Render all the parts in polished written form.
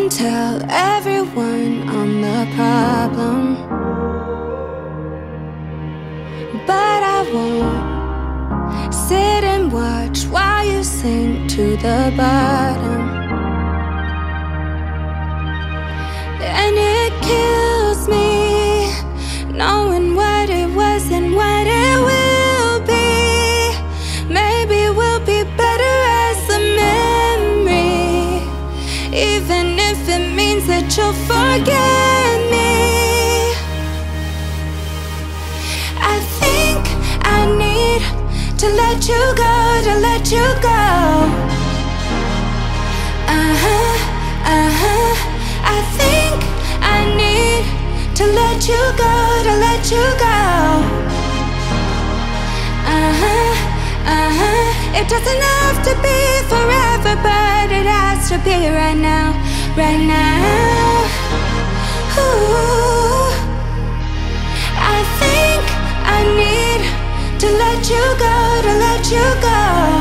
can tell everyone I'm the problem, but I won't sit and watch while you sink to the bottom. And it kills me knowing what it was and what it will be. Maybe we'll be better as a memory, even if it means that you'll forget me. I think I need to let you go, to let you go. I think I need to let you go, to let you go. It doesn't have to be forever, but it has to be right now, right now. Ooh. I think I need to let you go, to let you go.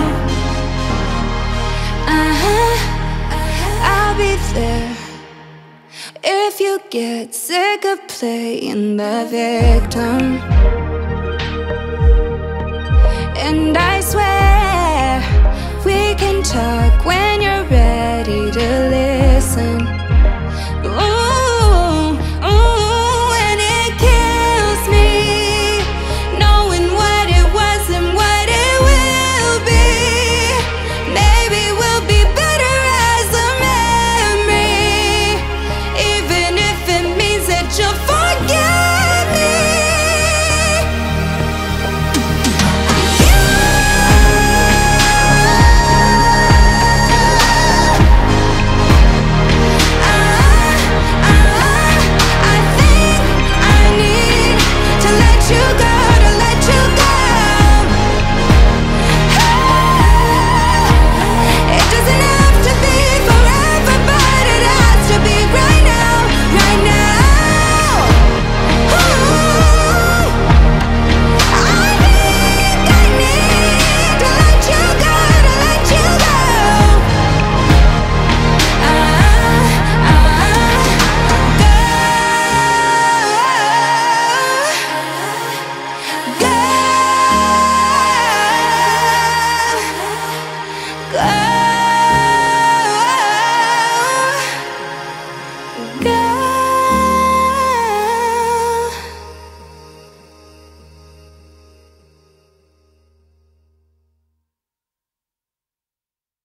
I'll be there if you get sick of playing the victim. And I swear we can talk when you're ready to listen. Ooh, ooh, and it kills me knowing what it was and what it will be. Maybe we'll be better as a memory, even if it means that you'll forget me. I think I need to let you go, to let you go. It doesn't have to be forever, but it has to be right now, right now. Ooh. I think I need to let you go, to let you go. Go, go, go.